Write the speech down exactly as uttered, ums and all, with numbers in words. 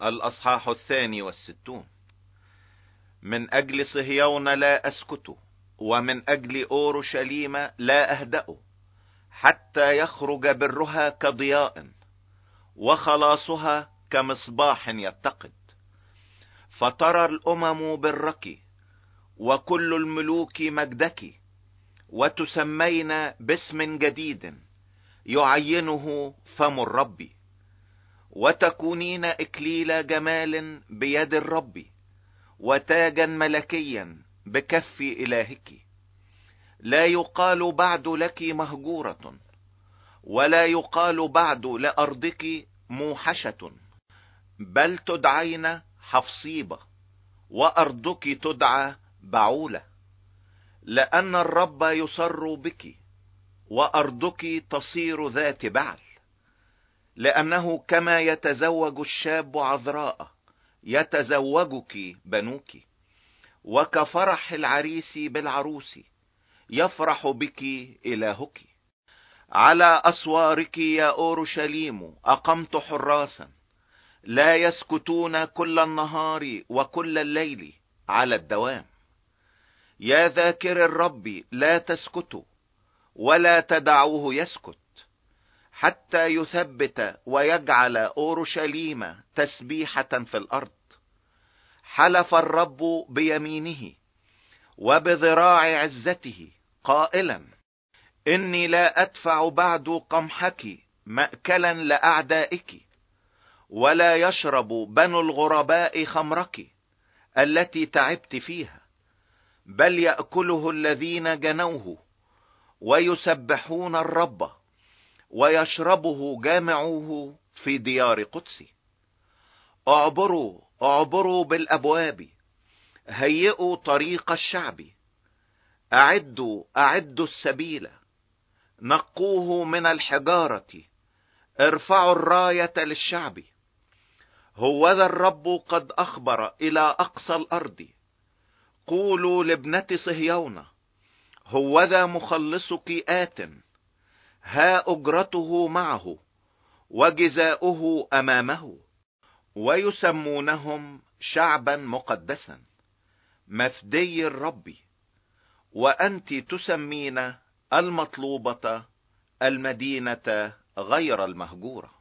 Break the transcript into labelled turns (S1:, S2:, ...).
S1: الأصحاح الثاني والستون. من أجل صهيون لا أسكت، ومن أجل أورشليم لا أهدأ، حتى يخرج برها كضياء، وخلاصها كمصباح يتقد. فترى الأمم برك، وكل الملوك مجدك، وتسمين باسم جديد يعينه فم الرب، وتكونين إكليل جمال بيد الرب، وتاجا ملكيا بكف إلهك. لا يقال بعد لك مهجورة، ولا يقال بعد لأرضك موحشة، بل تدعين حفصيبة، وأرضك تدعى بعولة. لأن الرب يسر بك، وأرضك تصير ذات بعل. لأنه كما يتزوج الشاب عذراء يتزوجك بنوك، وكفرح العريس بالعروس يفرح بك إلهك. على أسوارك يا أورشليم أقمت حراسا، لا يسكتون كل النهار وكل الليل على الدوام. يا ذاكر الرب لا تسكتوا، ولا تدعوه يسكت، حتى يثبت ويجعل أورشليم تسبيحة في الأرض. حلف الرب بيمينه وبذراع عزته قائلا: إني لا أدفع بعد قمحك مأكلا لأعدائك، ولا يشرب بنو الغرباء خمرك التي تعبت فيها، بل يأكله الذين جنوه، ويسبحون الرب، ويشربه جامعوه في ديار قدسي. اعبروا اعبروا بالابواب، هيئوا طريق الشعب، اعدوا اعدوا السبيل، نقوه من الحجارة، ارفعوا الراية للشعب. هوذا الرب قد اخبر الى اقصى الارض، قولوا لابنة صهيون: هوذا مخلصك آت، ها أجرته معه وجزاؤه أمامه. ويسمونهم شعبا مقدسا، مفدي الرب، وأنت تسمين المطلوبة المدينة غير المهجورة.